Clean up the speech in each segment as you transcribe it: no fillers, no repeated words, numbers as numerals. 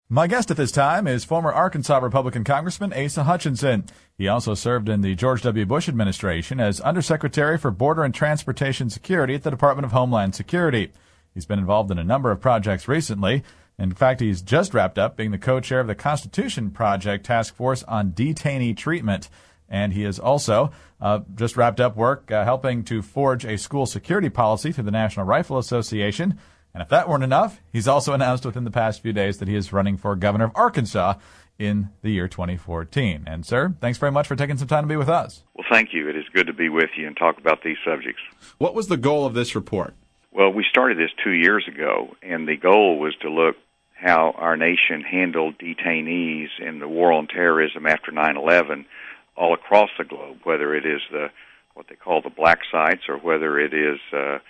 My guest at this time is former Arkansas Republican Congressman Asa Hutchinson. He also served in the George W. Bush administration as Undersecretary for Border and Transportation Security at the Department of Homeland Security. He's been involved in a number of projects recently. In fact, he's just wrapped up being the co-chair of the Constitution Project Task Force on Detainee Treatment. And he has also just wrapped up work helping to forge a school security policy through the National Rifle Association. And if that weren't enough, he's also announced within the past few days that he is running for governor of Arkansas in the year 2014. And, sir, thanks very much for taking some time to be with us. Well, thank you. It is good to be with you and talk about these subjects. What was the goal of this report? Well, we started this 2 years ago, and the goal was to look how our nation handled detainees in the war on terrorism after 9/11 all across the globe, whether it is what they call the black sites or whether it is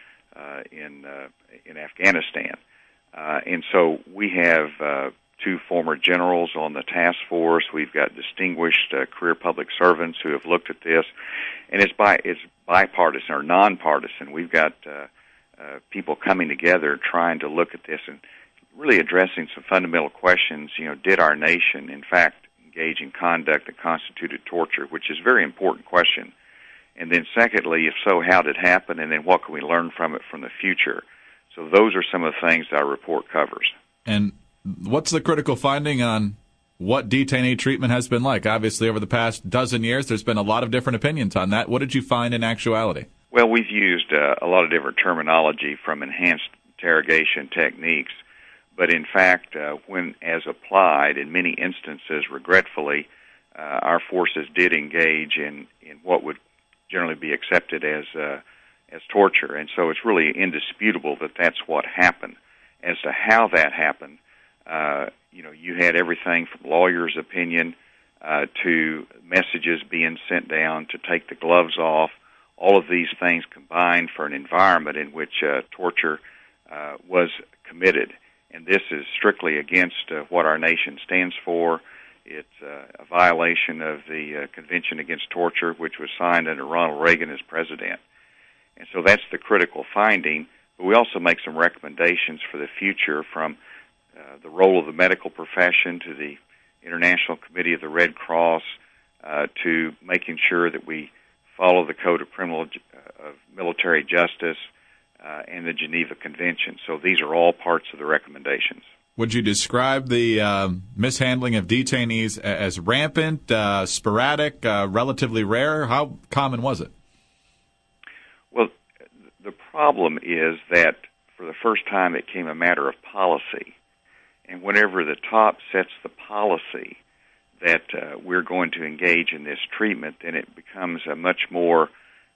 in Afghanistan. And so we have two former generals on the task force. We've got distinguished career public servants who have looked at this. And it's bipartisan or nonpartisan. We've got people coming together trying to look at this and really addressing some fundamental questions. You know, did our nation, in fact, engage in conduct that constituted torture, which is a very important question. And then secondly, if so, how did it happen? And then what can we learn from it from the future? So those are some of the things that our report covers. And what's the critical finding on what detainee treatment has been like? Obviously, over the past dozen years, there's been a lot of different opinions on that. What did you find in actuality? Well, we've used a lot of different terminology from enhanced interrogation techniques. But in fact, when as applied, in many instances, regretfully, our forces did engage in what would generally be accepted as torture. And so it's really indisputable that that's what happened. As to how that happened, you had everything from lawyers' opinion to messages being sent down to take the gloves off. All of these things combined for an environment in which torture was committed. And this is strictly against what our nation stands for. It's a violation of the Convention Against Torture, which was signed under Ronald Reagan as president. And so that's the critical finding. But we also make some recommendations for the future, from the role of the medical profession to the International Committee of the Red Cross to making sure that we follow the Code of Military Justice and the Geneva Convention. So these are all parts of the recommendations. Would you describe the mishandling of detainees as rampant, sporadic, relatively rare? How common was it? Well, the problem is that for the first time it became a matter of policy. And whenever the top sets the policy that we're going to engage in this treatment, then it becomes a much more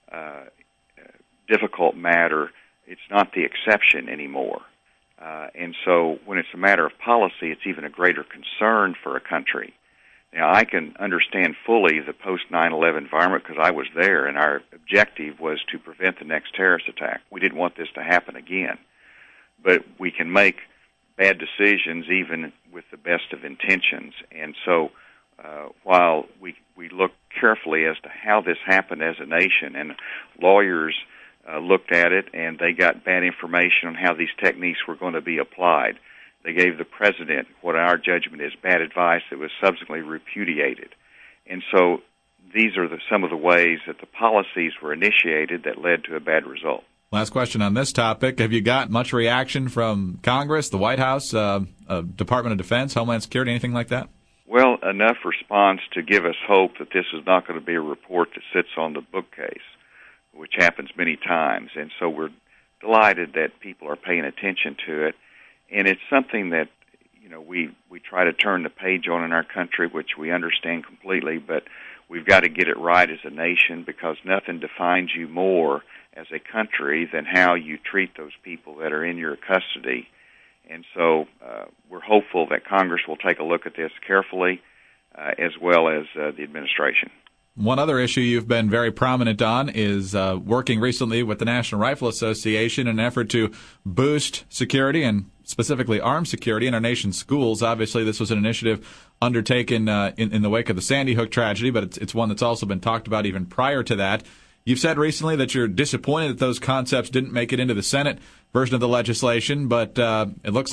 difficult matter. It's not the exception anymore. And so when it's a matter of policy, it's even a greater concern for a country. Now, I can understand fully the post-9/11 environment because I was there, and our objective was to prevent the next terrorist attack. We didn't want this to happen again. But we can make bad decisions even with the best of intentions. And so while we look carefully as to how this happened as a nation, and lawyers looked at it, and they got bad information on how these techniques were going to be applied. They gave the president what our judgment is bad advice that was subsequently repudiated. And so these are some of the ways that the policies were initiated that led to a bad result. Last question on this topic. Have you got much reaction from Congress, the White House, Department of Defense, Homeland Security, anything like that? Well, enough response to give us hope that this is not going to be a report that sits on the bookcase, which happens many times. And so we're delighted that people are paying attention to it. And it's something that, we try to turn the page on in our country, which we understand completely, but we've got to get it right as a nation, because nothing defines you more as a country than how you treat those people that are in your custody. And so we're hopeful that Congress will take a look at this carefully, as well as the administration. One other issue you've been very prominent on is working recently with the National Rifle Association in an effort to boost security, and specifically armed security, in our nation's schools. Obviously, this was an initiative undertaken in the wake of the Sandy Hook tragedy, but it's one that's also been talked about even prior to that. You've said recently that you're disappointed that those concepts didn't make it into the Senate version of the legislation, but it looks like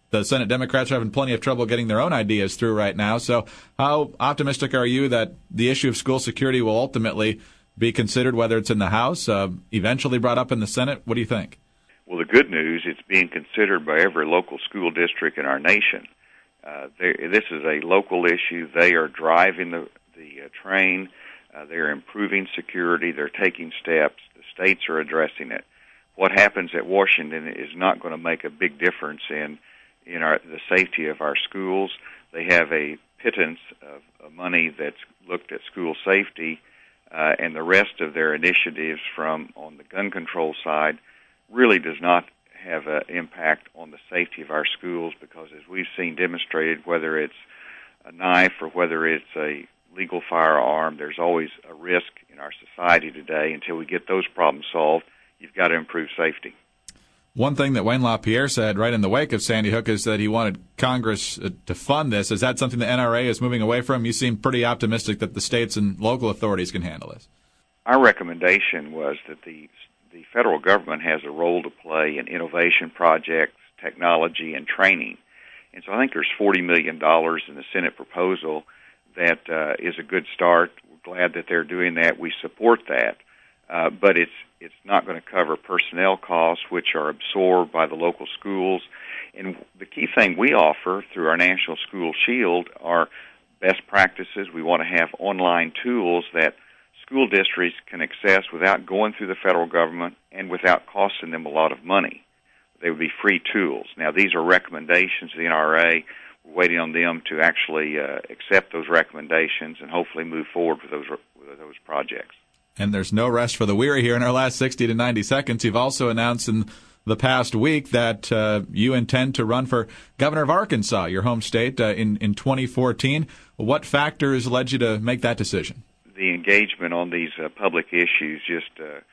the Senate Democrats are having plenty of trouble getting their own ideas through right now. So how optimistic are you that the issue of school security will ultimately be considered, whether it's in the House, eventually brought up in the Senate? What do you think? Well, the good news, it's being considered by every local school district in our nation. This is a local issue. They are driving the train. They're improving security. They're taking steps. The states are addressing it. What happens at Washington is not going to make a big difference in the safety of our schools. They have a pittance of money that's looked at school safety, and the rest of their initiatives on the gun control side really does not have an impact on the safety of our schools, because as we've seen demonstrated, whether it's a knife or whether it's a legal firearm, there's always a risk in our society today. Until we get those problems solved, you've got to improve safety. One thing that Wayne LaPierre said right in the wake of Sandy Hook is that he wanted Congress to fund this. Is that something the NRA is moving away from? You seem pretty optimistic that the states and local authorities can handle this. Our recommendation was that the federal government has a role to play in innovation projects, technology, and training. And so I think there's $40 million in the Senate proposal that is a good start. We're glad that they're doing that. We support that. But it's not going to cover personnel costs, which are absorbed by the local schools. And the key thing we offer through our National School Shield are best practices. We want to have online tools that school districts can access without going through the federal government and without costing them a lot of money. They would be free tools. Now, these are recommendations of the NRA. We're waiting on them to actually accept those recommendations and hopefully move forward with those projects. And there's no rest for the weary here in our last 60 to 90 seconds. You've also announced in the past week that you intend to run for governor of Arkansas, your home state, in 2014. What factors led you to make that decision? The engagement on these public issues just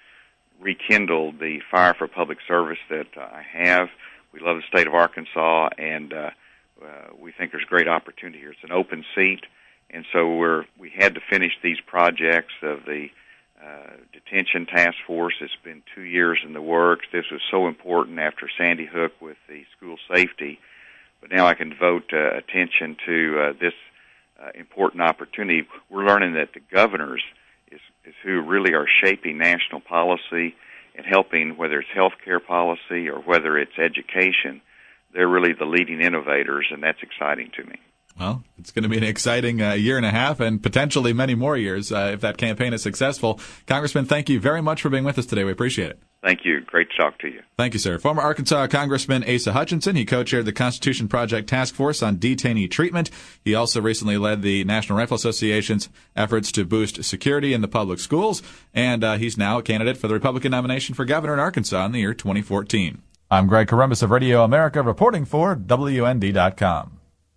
rekindled the fire for public service that I have. We love the state of Arkansas, and we think there's great opportunity here. It's an open seat, and so we had to finish these projects of the detention task force. It's been 2 years in the works. This was so important after Sandy Hook with the school safety, but now I can devote attention to this important opportunity. We're learning that the governors is who really are shaping national policy and helping, whether it's healthcare policy or whether it's education. They're really the leading innovators, and that's exciting to me. Well, it's going to be an exciting year and a half and potentially many more years if that campaign is successful. Congressman, thank you very much for being with us today. We appreciate it. Thank you. Great to talk to you. Thank you, sir. Former Arkansas Congressman Asa Hutchinson. He co-chaired the Constitution Project Task Force on Detainee Treatment. He also recently led the National Rifle Association's efforts to boost security in the public schools. And he's now a candidate for the Republican nomination for governor in Arkansas in the year 2014. I'm Greg Corombos of Radio America reporting for WND.com.